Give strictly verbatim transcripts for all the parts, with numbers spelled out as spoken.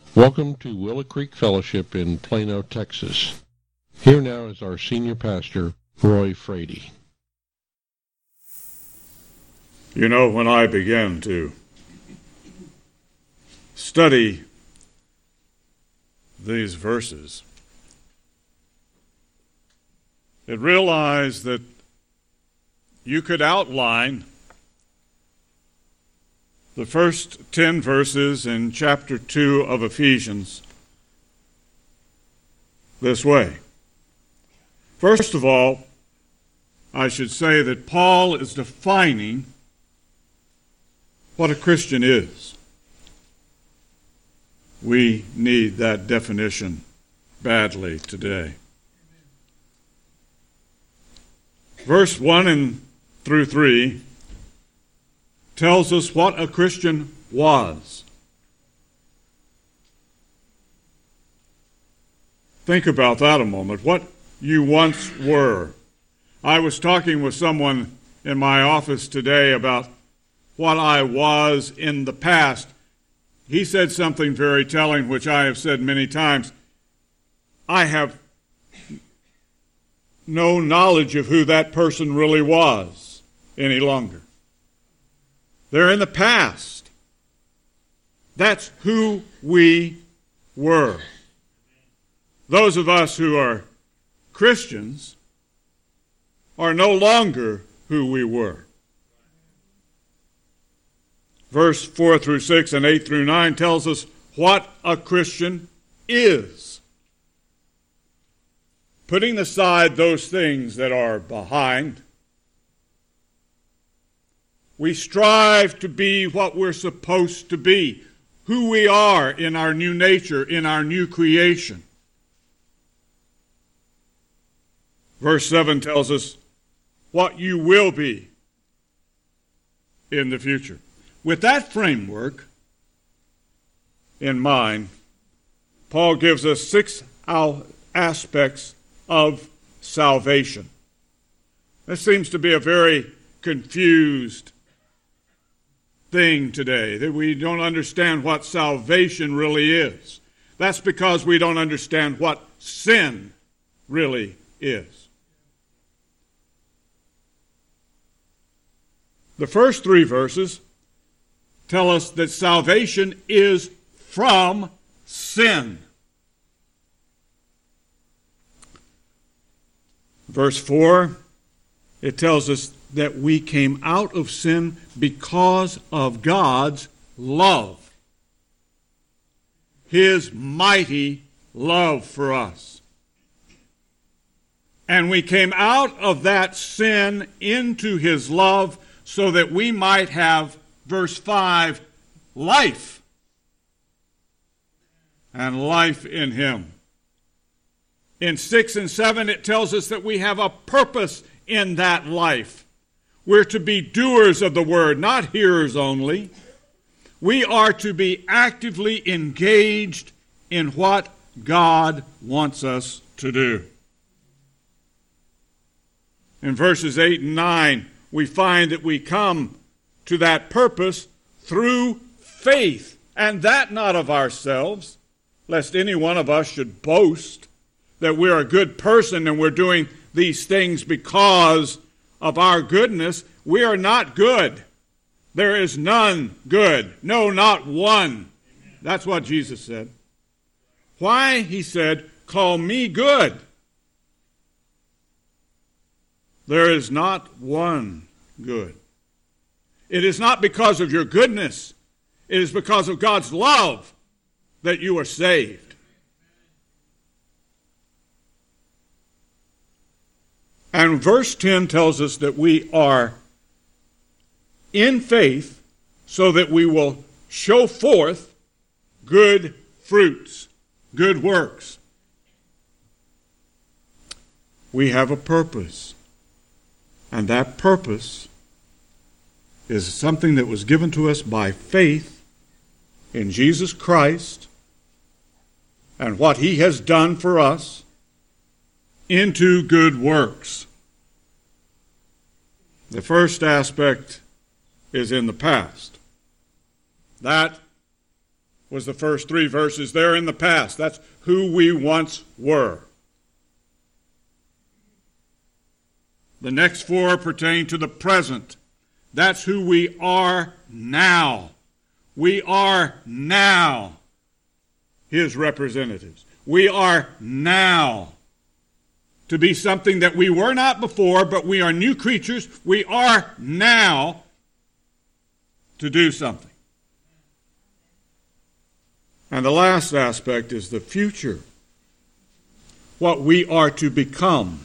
Welcome to Willow Creek Fellowship in Plano, Texas. Here now is our senior pastor, Roy Frady. You know, when I began to study these verses, it realized that you could outline the first ten verses in chapter two of Ephesians this way. First of all, I should say that Paul is defining what a Christian is. We need that definition badly today. Verse one and through three tells us what a Christian was. Think about that a moment. What you once were. I was talking with someone in my office today about what I was in the past. He said something very telling, which I have said many times. I have no knowledge of who that person really was any longer. They're in the past. That's who we were. Those of us who are Christians are no longer who we were. Verse four through six and eight through nine tells us what a Christian is. Putting aside those things that are behind, we strive to be what we're supposed to be, who we are in our new nature, in our new creation. Verse seven tells us what you will be in the future. With that framework in mind, Paul gives us six aspects of salvation. This seems to be a very confused thing today, that we don't understand what salvation really is. That's because we don't understand what sin really is. The first three verses tell us that salvation is from sin. Verse four, it tells us that we came out of sin because of God's love. His mighty love for us. And we came out of that sin into His love so that we might have, verse five, life. And life in Him. In six and seven, it tells us that we have a purpose in that life. We're to be doers of the word, not hearers only. We are to be actively engaged in what God wants us to do. In verses eight and nine, we find that we come to that purpose through faith, and that not of ourselves, lest any one of us should boast that we're a good person and we're doing these things because of our goodness. We are not good. There is none good. No, not one. That's what Jesus said. Why? He said, call me good. There is not one good. It is not because of your goodness. It is because of God's love that you are saved. And verse ten tells us that we are in faith so that we will show forth good fruits, good works. We have a purpose. And that purpose is something that was given to us by faith in Jesus Christ and what He has done for us into good works. The first aspect is in the past. That was the first three verses there in the past. That's who we once were. The next four pertain to the present. That's who we are now. We are now His representatives. We are now to be something that we were not before, but we are new creatures. We are now to do something. And the last aspect is the future. What we are to become.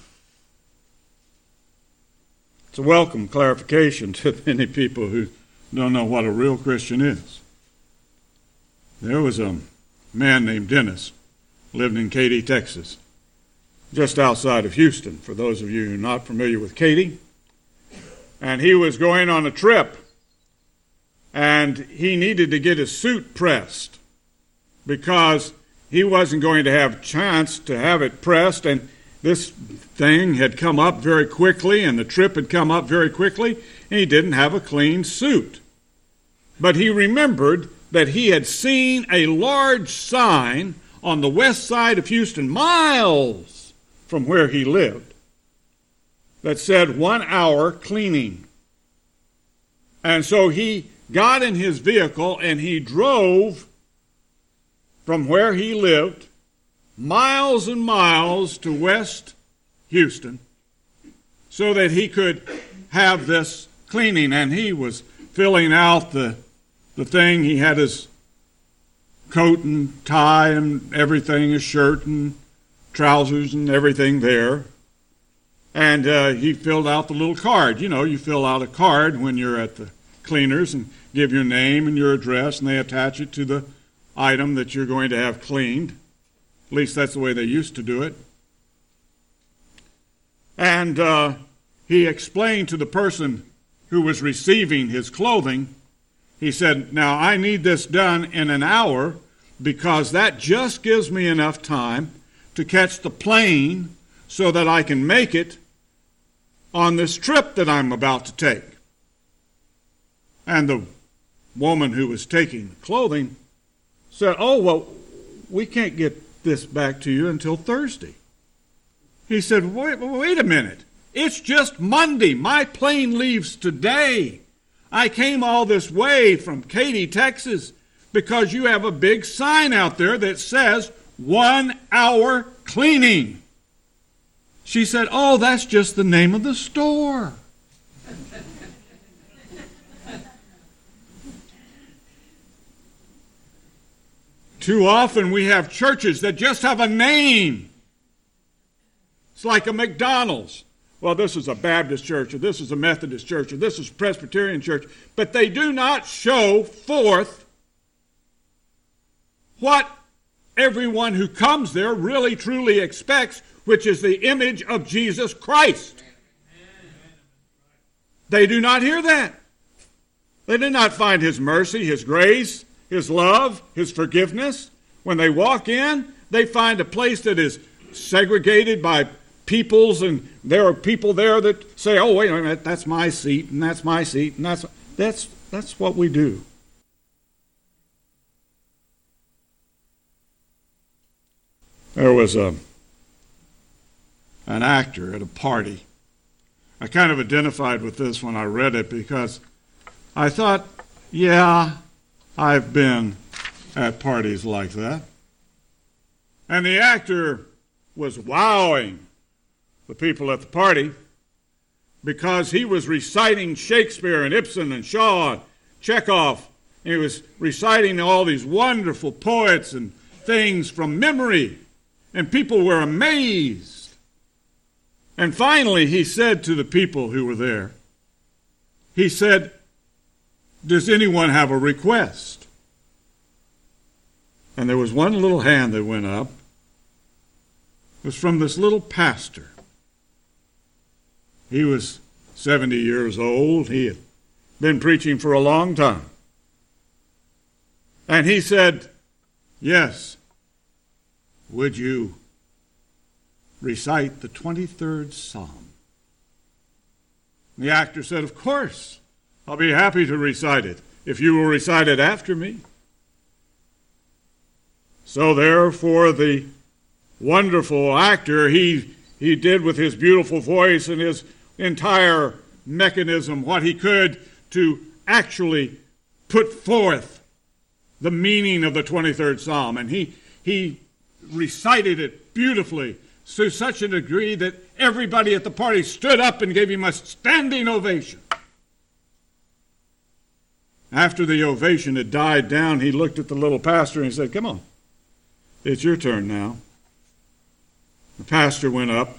It's a welcome clarification to many people who don't know what a real Christian is. There was a man named Dennis, lived in Katy, Texas, just outside of Houston, for those of you who are not familiar with Katy. And he was going on a trip, and he needed to get his suit pressed because he wasn't going to have a chance to have it pressed, and this thing had come up very quickly, and the trip had come up very quickly, and he didn't have a clean suit. But he remembered that he had seen a large sign on the west side of Houston, miles from where he lived, that said one hour cleaning. And so he got in his vehicle and he drove from where he lived miles and miles to West Houston so that he could have this cleaning. And he was filling out the, the thing. He had his coat and tie and everything, his shirt and trousers and everything there. And uh, he filled out the little card. You know, you fill out a card when you're at the cleaners and give your name and your address, and they attach it to the item that you're going to have cleaned. At least that's the way they used to do it. And uh, he explained to the person who was receiving his clothing, he said, now I need this done in an hour because that just gives me enough time to catch the plane so that I can make it on this trip that I'm about to take. And the woman who was taking the clothing said, oh, well, we can't get this back to you until Thursday. He said, wait, wait a minute. It's just Monday. My plane leaves today. I came all this way from Katy, Texas, because you have a big sign out there that says one hour cleaning. She said, oh, that's just the name of the store. Too often we have churches that just have a name. It's like a McDonald's. Well, this is a Baptist church, or this is a Methodist church, or this is a Presbyterian church. But they do not show forth what everyone who comes there really truly expects, which is the image of Jesus Christ. They do not hear that. They do not find His mercy, His grace, His love, His forgiveness. When they walk in, they find a place that is segregated by peoples, and there are people there that say, oh, wait a minute, that's my seat, and that's my seat, and that's that's that's what we do. There was a an actor at a party. I kind of identified with this when I read it because I thought, yeah, I've been at parties like that. And the actor was wowing the people at the party because he was reciting Shakespeare and Ibsen and Shaw and Chekhov. He was reciting all these wonderful poets and things from memory, and people were amazed. And finally he said to the people who were there, he said, does anyone have a request? And there was one little hand that went up. It was from this little pastor. He was seventy years old. He had been preaching for a long time. And he said, yes, would you recite the twenty-third Psalm? The actor said, of course, I'll be happy to recite it if you will recite it after me. So therefore the wonderful actor, he, he did with his beautiful voice and his entire mechanism what he could to actually put forth the meaning of the twenty-third Psalm. And he, he recited it beautifully to such a degree that everybody at the party stood up and gave him a standing ovation. After the ovation had died down, he looked at the little pastor and he said, "Come on, it's your turn now." The pastor went up.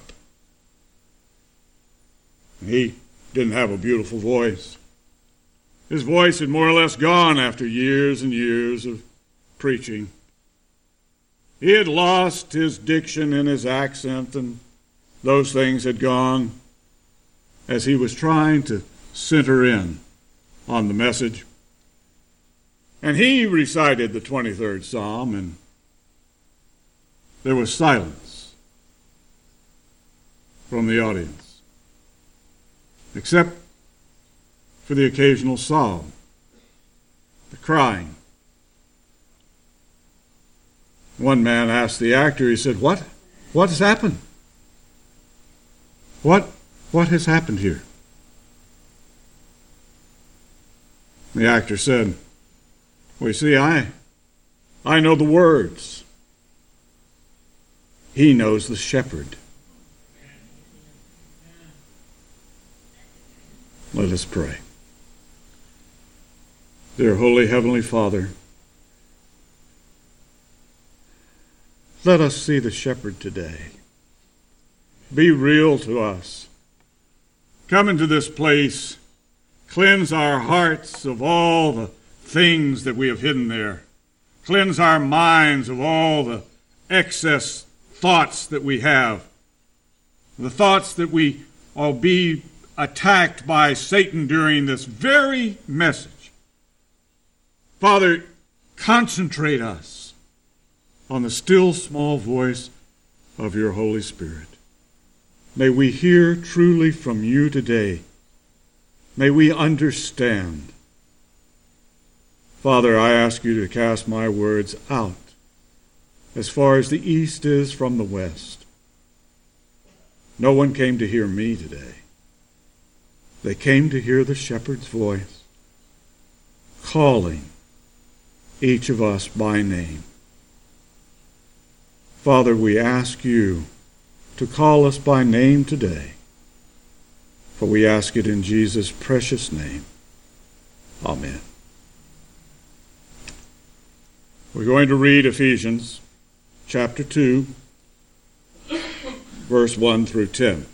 He didn't have a beautiful voice. His voice had more or less gone after years and years of preaching. He had lost his diction and his accent, and those things had gone as he was trying to center in on the message. And he recited the twenty-third Psalm, and there was silence from the audience, except for the occasional sob, the crying. One man asked the actor, he said, What? What has happened? What, what has happened here? The actor said, "Well, you see, I, I know the words. He knows the shepherd." Let us pray. Dear Holy Heavenly Father, let us see the shepherd today. Be real to us. Come into this place. Cleanse our hearts of all the things that we have hidden there. Cleanse our minds of all the excess thoughts that we have. The thoughts that we will be attacked by Satan during this very message. Father, concentrate us on the still small voice of your Holy Spirit. May we hear truly from you today. May we understand. Father, I ask you to cast my words out as far as the east is from the west. No one came to hear me today. They came to hear the shepherd's voice, calling each of us by name. Father, we ask you to call us by name today, for we ask it in Jesus' precious name. Amen. We're going to read Ephesians chapter two, verse one through ten.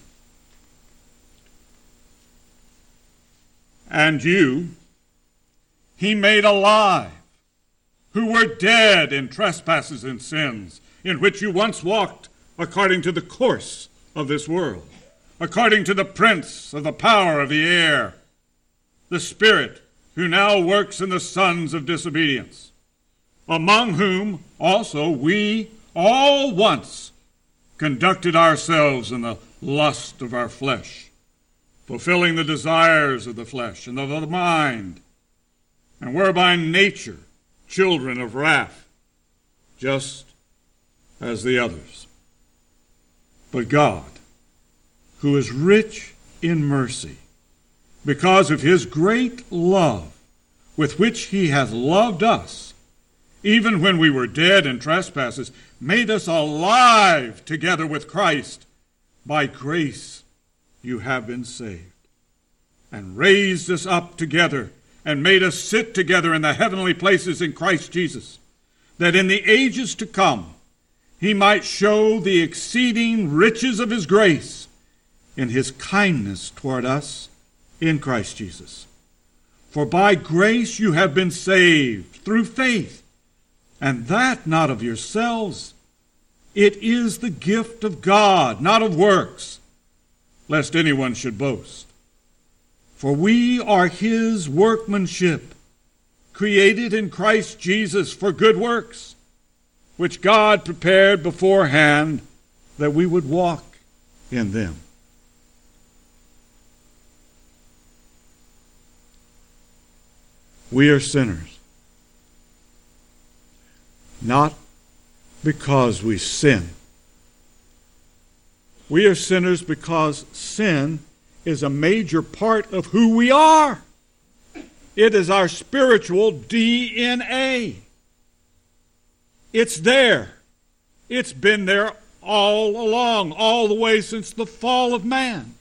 And you he made alive, who were dead in trespasses and sins, in which you once walked according to the course of this world, according to the prince of the power of the air, the Spirit who now works in the sons of disobedience, among whom also we all once conducted ourselves in the lust of our flesh, fulfilling the desires of the flesh and of the mind, and were by nature children of wrath, just as the others. But God, who is rich in mercy, because of his great love with which he hath loved us, even when we were dead in trespasses, made us alive together with Christ. By grace you have been saved, and raised us up together, and made us sit together in the heavenly places in Christ Jesus, that in the ages to come he might show the exceeding riches of his grace in his kindness toward us in Christ Jesus. For by grace you have been saved through faith, and that not of yourselves. It is the gift of God, not of works, lest anyone should boast. For we are his workmanship, created in Christ Jesus for good works, which God prepared beforehand that we would walk in them. We are sinners, not because we sin. We are sinners because sin is a major part of who we are. It is our spiritual D N A. It's there. It's been there all along, all the way since the fall of man.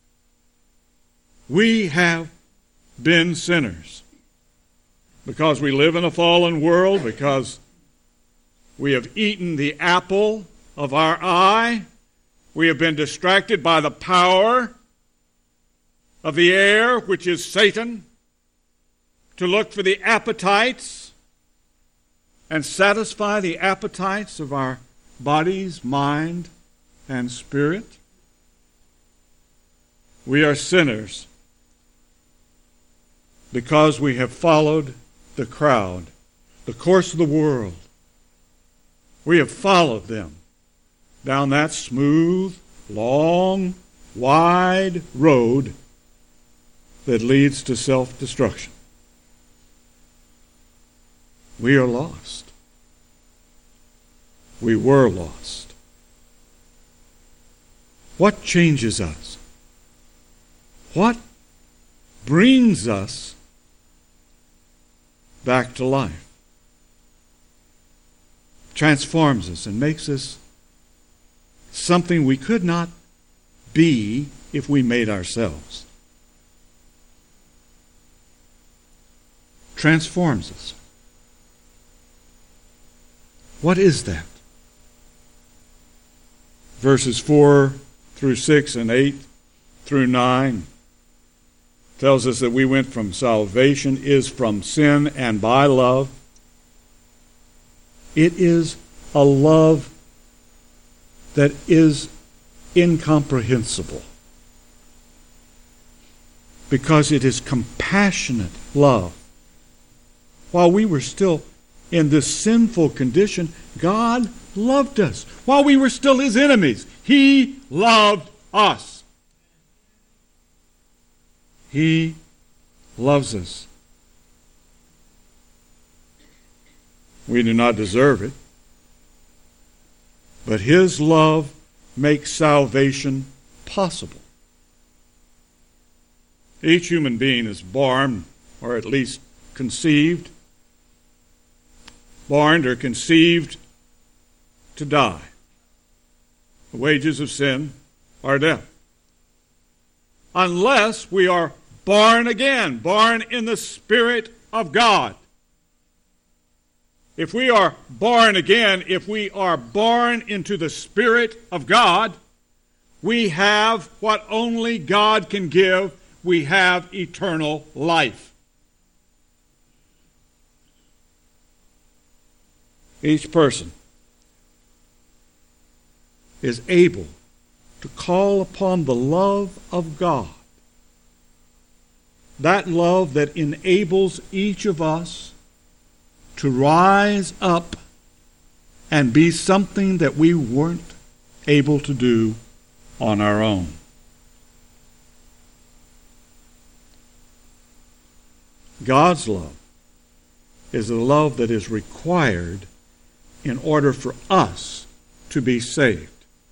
We have been sinners because we live in a fallen world, because we have eaten the apple of our eye. We have been distracted by the power of the air, which is Satan, to look for the appetites and satisfy the appetites of our bodies, mind, and spirit. We are sinners because we have followed the crowd, the course of the world. We have followed them down that smooth, long, wide road that leads to self-destruction. We are lost. We were lost. What changes us? What brings us back to life? Transforms us and makes us something we could not be if we made ourselves. Transforms us. What is that? Verses four through six and eight through nine tells us that we went from salvation is from sin and by love. It is a love that is incomprehensible because it is compassionate love. While we were still in this sinful condition, God loved us. While we were still His enemies, He loved us. He loves us. We do not deserve it, but His love makes salvation possible. Each human being is born, or at least conceived, born or conceived to die. The wages of sin are death. Unless we are born again, born in the Spirit of God. If we are born again, if we are born into the Spirit of God, we have what only God can give. We have eternal life. Each person is able to call upon the love of God. That love that enables each of us to rise up and be something that we weren't able to do on our own. God's love is a love that is required in order for us to be saved.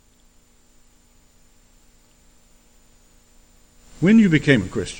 When you became a Christian,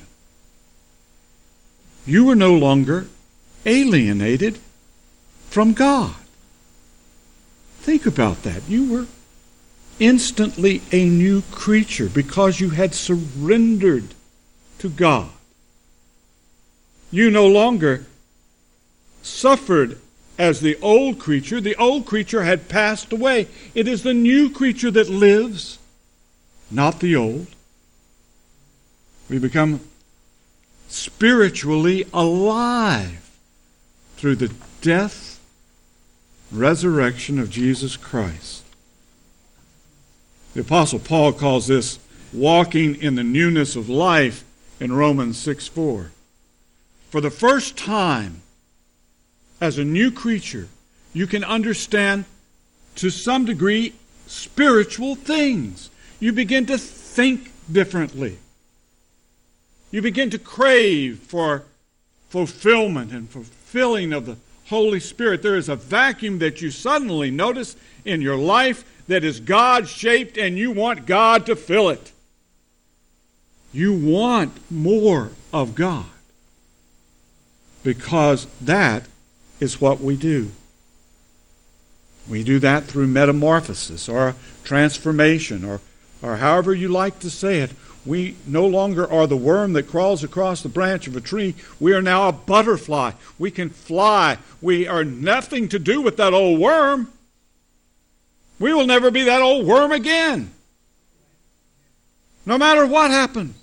you were no longer alienated from God. Think about that. You were instantly a new creature because you had surrendered to God. You no longer suffered as the old creature. The old creature had passed away. It is the new creature that lives, not the old. We become spiritually alive through the death, resurrection of Jesus Christ. The Apostle Paul calls this walking in the newness of life in Romans six four. For the first time, as a new creature, you can understand to some degree spiritual things. You begin to think differently. You begin to crave for fulfillment and fulfilling of the Holy Spirit. There is a vacuum that you suddenly notice in your life that is God-shaped, and you want God to fill it. You want more of God, because that is what we do. We do that through metamorphosis or transformation, or, or however you like to say it. We no longer are the worm that crawls across the branch of a tree. We are now a butterfly. We can fly. We are nothing to do with that old worm. We will never be that old worm again, no matter what happens.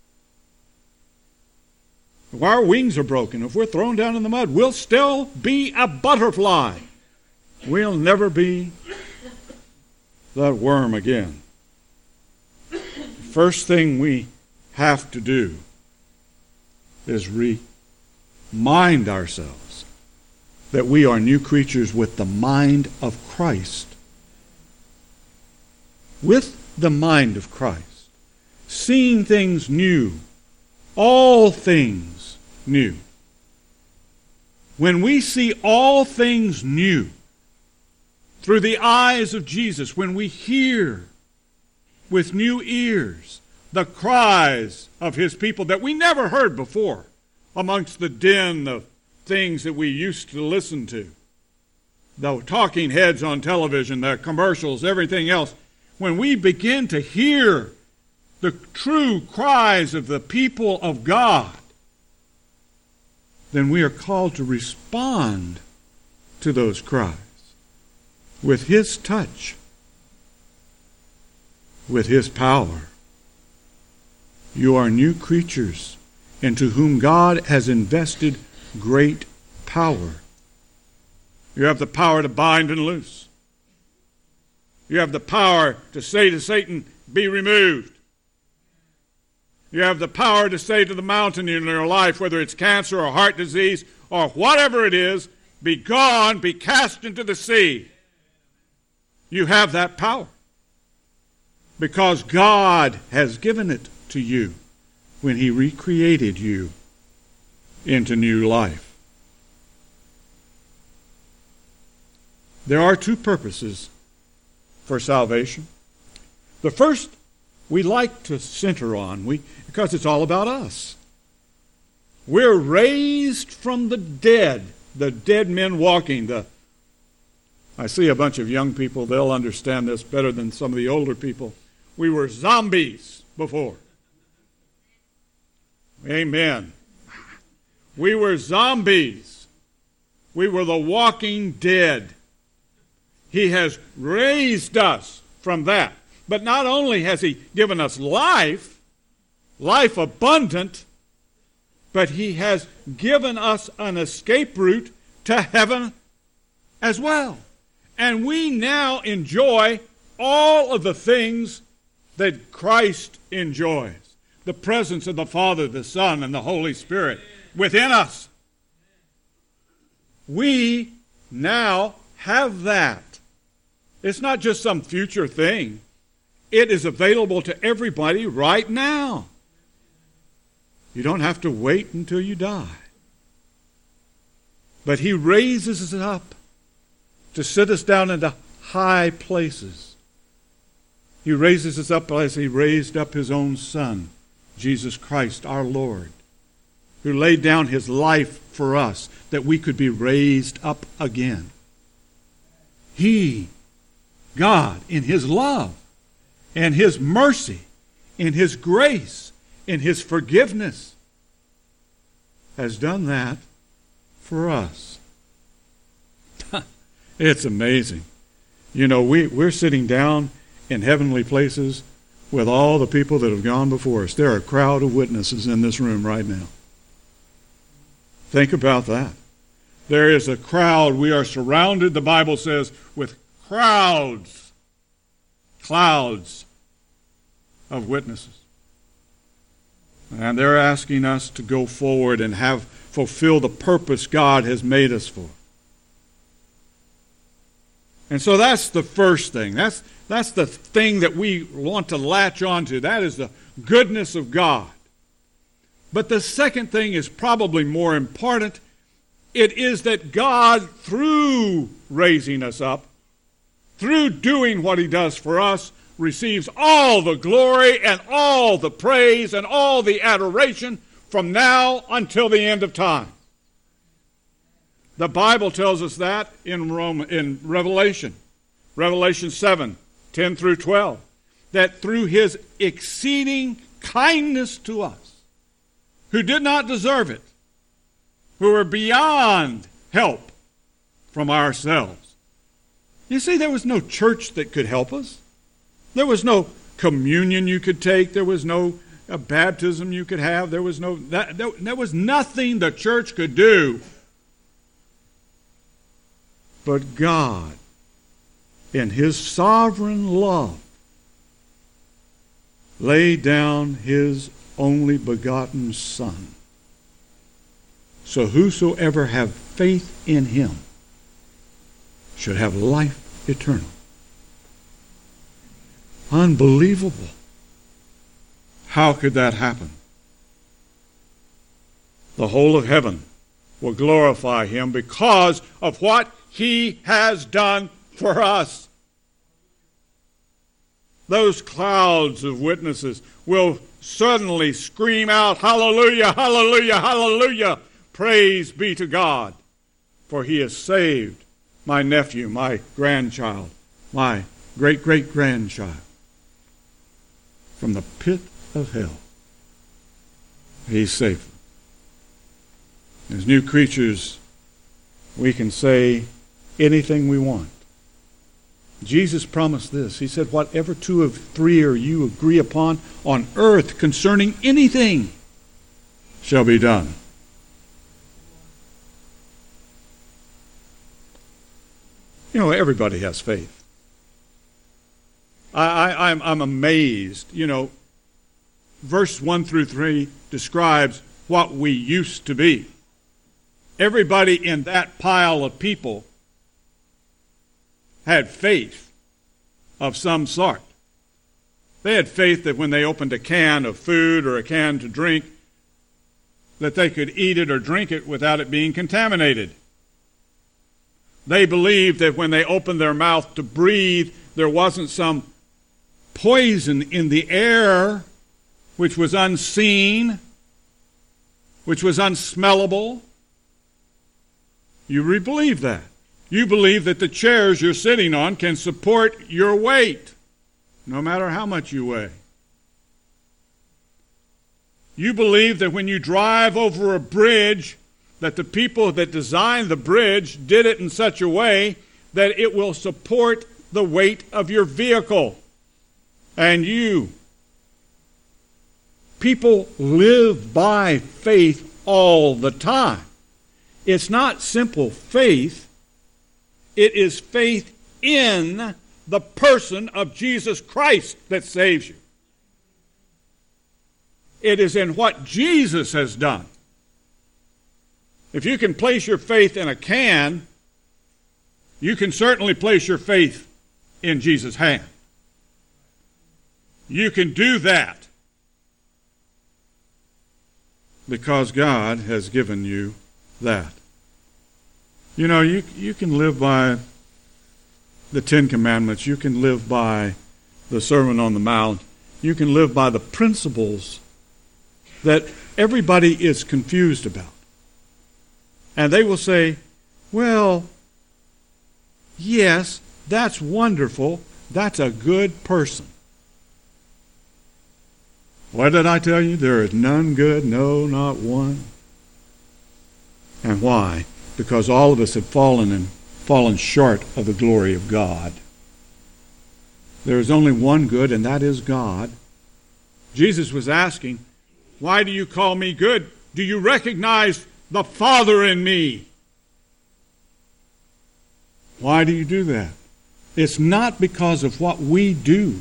If our wings are broken, if we're thrown down in the mud, we'll still be a butterfly. We'll never be that worm again. First thing we have to do is remind ourselves that we are new creatures with the mind of Christ. With the mind of Christ. Seeing things new. All things new. When we see all things new through the eyes of Jesus, when we hear with new ears the cries of his people that we never heard before amongst the din of things that we used to listen to, the talking heads on television, the commercials, everything else, when we begin to hear the true cries of the people of God, then we are called to respond to those cries with his touch, with his power. You are new creatures into whom God has invested great power. You have the power to bind and loose. You have the power to say to Satan, be removed. You have the power to say to the mountain in your life, whether it's cancer or heart disease or whatever it is, be gone, be cast into the sea. You have that power because God has given it to you when he recreated you into new life. There are two purposes for salvation. The first we like to center on we because it's all about us. We're raised from the dead, the dead men walking. The I see a bunch of young people, they'll understand this better than some of the older people. We were zombies before. Amen. We were zombies. We were the walking dead. He has raised us from that. But not only has he given us life, life abundant, but he has given us an escape route to heaven as well. And we now enjoy all of the things that Christ enjoys. The presence of the Father, the Son, and the Holy Spirit within us. We now have that. It's not just some future thing. It is available to everybody right now. You don't have to wait until you die. But he raises us up to sit us down into high places. He raises us up as he raised up his own Son, Jesus Christ our Lord, who laid down his life for us that we could be raised up again. He, God, in his love and his mercy, in his grace, in his forgiveness, has done that for us. It's amazing. You know, we, we're sitting down in heavenly places with all the people that have gone before us. There are a crowd of witnesses in this room right now. Think about that. There is a crowd. We are surrounded, the Bible says, with crowds, clouds of witnesses. And they're asking us to go forward and have fulfill the purpose God has made us for. And so that's the first thing. That's, that's the thing that we want to latch onto. That is the goodness of God. But the second thing is probably more important, It is that God, through raising us up, through doing what he does for us, receives all the glory and all the praise and all the adoration from now until the end of time. The Bible tells us that in Rome, in Revelation, Revelation seven, ten through twelve, that through his exceeding kindness to us, who did not deserve it, who were beyond help from ourselves. You see, there was no church that could help us. There was no communion you could take. There was no uh, baptism you could have. There was no that, there, there was nothing the church could do. But God, in his sovereign love, laid down his only begotten Son, so whosoever have faith in him should have life eternal. Unbelievable. How could that happen? The whole of heaven will glorify him because of what he has done for us. Those clouds of witnesses will suddenly scream out, hallelujah, hallelujah, hallelujah. Praise be to God, for he has saved my nephew, my grandchild, my great-great-grandchild from the pit of hell. He's saved them. As new creatures, we can say anything we want. Jesus promised this. He said, whatever two of three or you agree upon on earth concerning anything shall be done. You know, everybody has faith. I, I, I'm, I'm amazed. You know, verse one through three describes what we used to be. Everybody in that pile of people had faith of some sort. They had faith that when they opened a can of food or a can to drink, that they could eat it or drink it without it being contaminated. They believed that when they opened their mouth to breathe, there wasn't some poison in the air which was unseen, which was unsmellable. You really believe that. You believe that the chairs you're sitting on can support your weight, no matter how much you weigh. You believe that when you drive over a bridge, that the people that designed the bridge did it in such a way that it will support the weight of your vehicle and you. People live by faith all the time. It's not simple faith. It is faith in the person of Jesus Christ that saves you. It is in what Jesus has done. If you can place your faith in a can, you can certainly place your faith in Jesus' hand. You can do that because God has given you that. You know, you, you can live by the Ten Commandments. You can live by the Sermon on the Mount. You can live by the principles that everybody is confused about. And they will say, well, yes, that's wonderful. That's a good person. What did I tell you? There is none good, no, not one. And why? Because all of us have fallen and fallen short of the glory of God. There is only one good, and that is God. Jesus was asking, why do you call me good? Do you recognize the Father in me? Why do you do that? It's not because of what we do.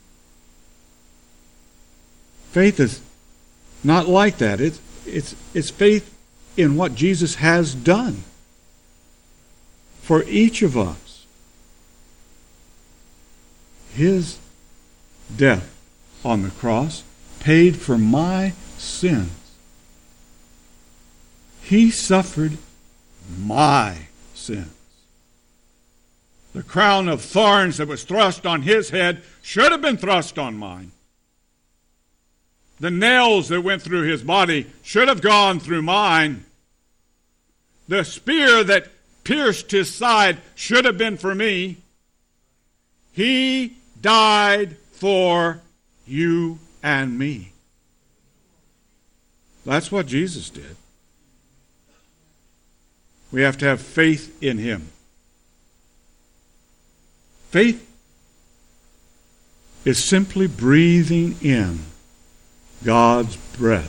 Faith is not like that. It's, it's, it's faith in what Jesus has done for each of us. His death on the cross paid for my sins. He suffered my sins. The crown of thorns that was thrust on his head should have been thrust on mine. The nails that went through his body should have gone through mine. The spear that pierced his side should have been for me. He died for you and me. That's what Jesus did. We have to have faith in him. Faith is simply breathing in God's breath.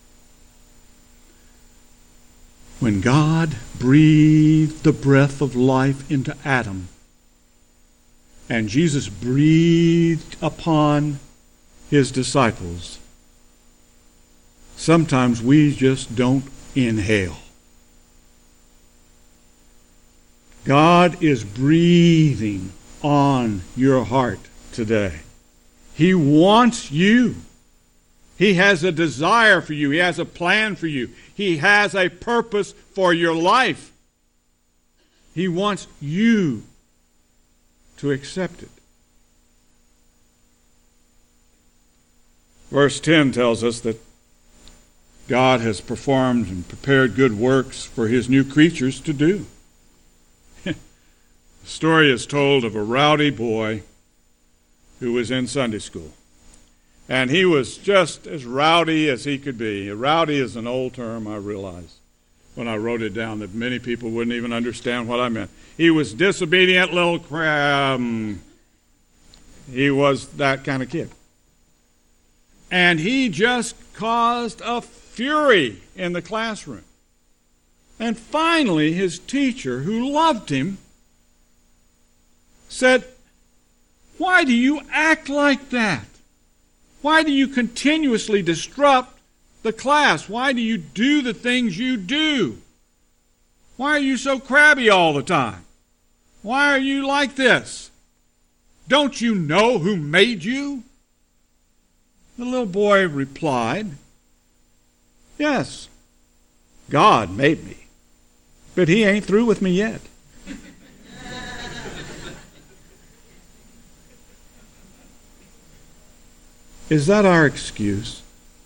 When God breathed the breath of life into Adam, and Jesus breathed upon his disciples, sometimes we just don't inhale. God is breathing on your heart today. He wants you. He has a desire for you. He has a plan for you. He has a purpose for your life. He wants you to accept it. Verse ten tells us that God has performed and prepared good works for his new creatures to do. The story is told of a rowdy boy who was in Sunday school. And he was just as rowdy as he could be. Rowdy is an old term, I realize, when I wrote it down, that many people wouldn't even understand what I meant. He was disobedient little crab. He was that kind of kid. And he just caused a fury in the classroom. And finally, his teacher, who loved him, said, "Why do you act like that? Why do you continuously disrupt the class? Why do you do the things you do? Why are you so crabby all the time? Why are you like this? Don't you know who made you?" The little boy replied, "Yes, God made me, but he ain't through with me yet." Is that our excuse?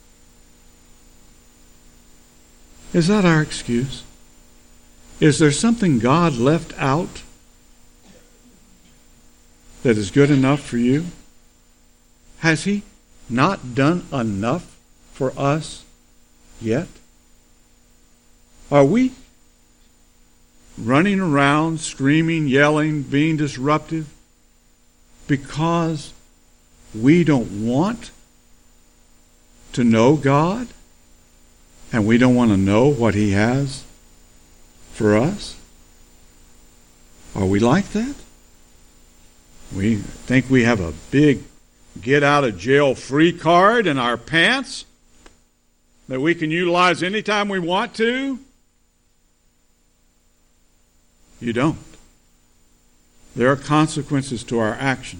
Is that our excuse? Is there something God left out that is good enough for you? Has he not done enough for us yet? Are we running around, screaming, yelling, being disruptive because we don't want to know God and we don't want to know what he has for us? Are we like that? We think we have a big get-out-of-jail-free card in our pants that we can utilize anytime we want to? You don't. There are consequences to our actions.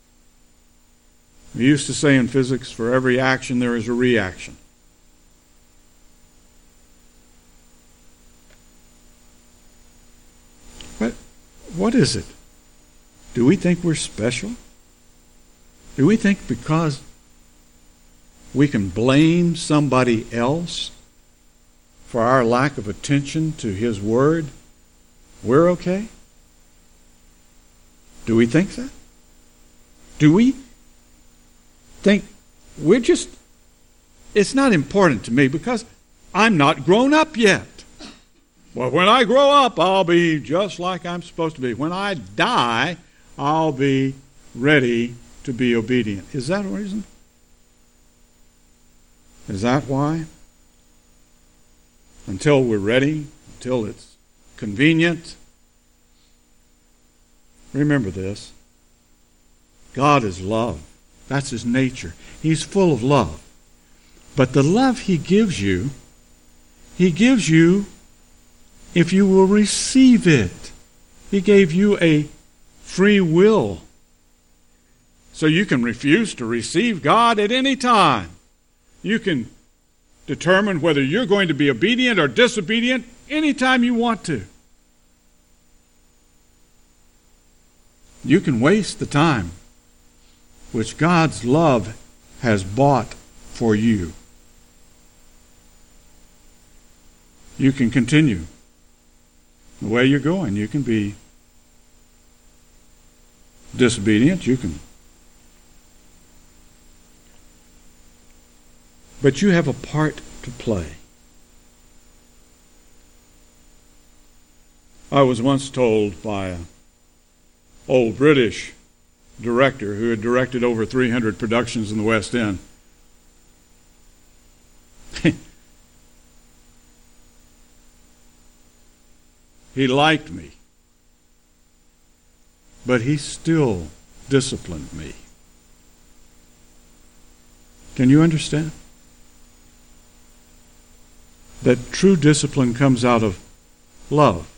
We used to say in physics, for every action there is a reaction. What, what is it? Do we think we're special? Do we think because we can blame somebody else for our lack of attention to his word, we're okay? Do we think that? Do we think we're just, it's not important to me because I'm not grown up yet. Well, when I grow up, I'll be just like I'm supposed to be. When I die, I'll be ready to be obedient. Is that a reason? Is that why? Until we're ready, until it's convenient. Remember this. God is love. That's his nature. He's full of love. But the love he gives you, he gives you if you will receive it. He gave you a free will. So you can refuse to receive God at any time. You can determine whether you're going to be obedient or disobedient anytime you want to. You can waste the time which God's love has bought for you. You can continue the way you're going. You can be disobedient. You can. But you have a part to play. I was once told by an old British director who had directed over three hundred productions in the West End. He liked me, but he still disciplined me. Can you understand? That true discipline comes out of love.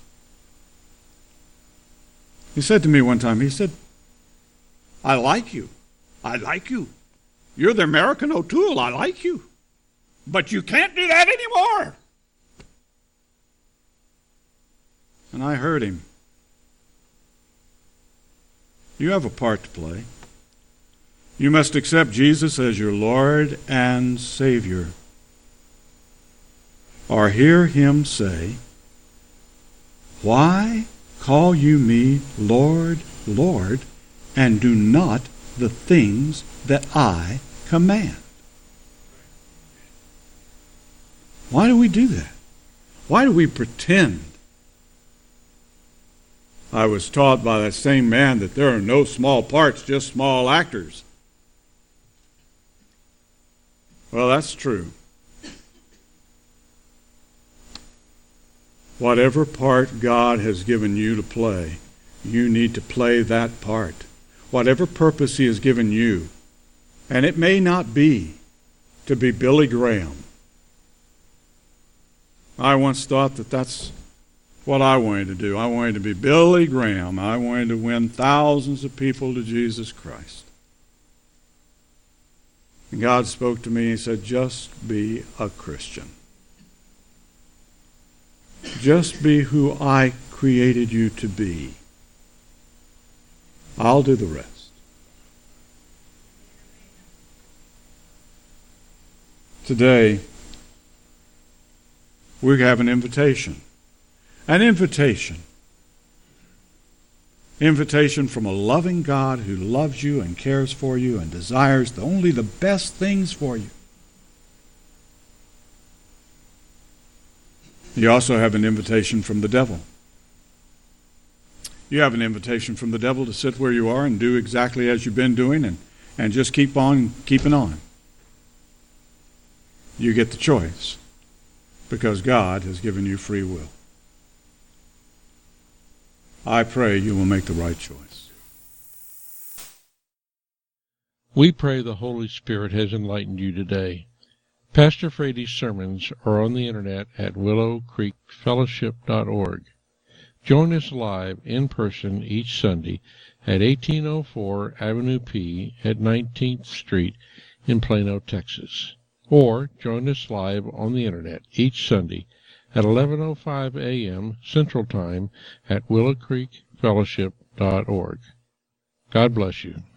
He said to me one time, he said, I like you. I like you. You're the American O'Toole. I like you. But you can't do that anymore. And I heard him. You have a part to play. You must accept Jesus as your Lord and Savior. Or hear him say, why call you me Lord, Lord, and do not the things that I command? Why do we do that? Why do we pretend? I was taught by that same man that there are no small parts, just small actors. Well, that's true. Whatever part God has given you to play, you need to play that part. Whatever purpose he has given you. And it may not be to be Billy Graham. I once thought that that's what I wanted to do. I wanted to be Billy Graham. I wanted to win thousands of people to Jesus Christ. And God spoke to me and said, just be a Christian. Just be who I created you to be. I'll do the rest. Today, we have an invitation. An invitation. Invitation from a loving God who loves you and cares for you and desires the, only the best things for you. You also have an invitation from the devil. You have an invitation from the devil to sit where you are and do exactly as you've been doing and, and just keep on keeping on. You get the choice because God has given you free will. I pray you will make the right choice. We pray the Holy Spirit has enlightened you today. Pastor Frady's sermons are on the internet at willow creek fellowship dot org. Join us live in person each Sunday at eighteen oh four Avenue P at nineteenth Street in Plano, Texas. Or join us live on the internet each Sunday at eleven oh five a.m. Central Time at willow creek fellowship dot org. God bless you.